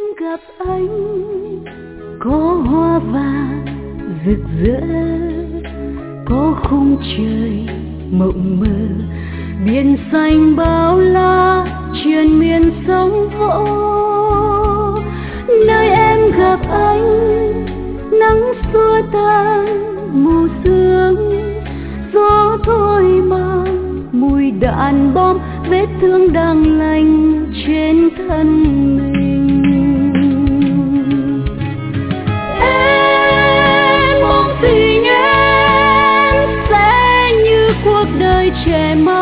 gặp anh có hoa vàng rực rỡ, có khung trời mộng mơ, biển xanh bao la triền miên sóng vỗ. Nơi em gặp anh nắng xua tan mù sương, gió thôi mang mùi đạn bom, vết thương đang lành trên thân mình. Em mong tình em sẽ như cuộc đời trẻ mơ,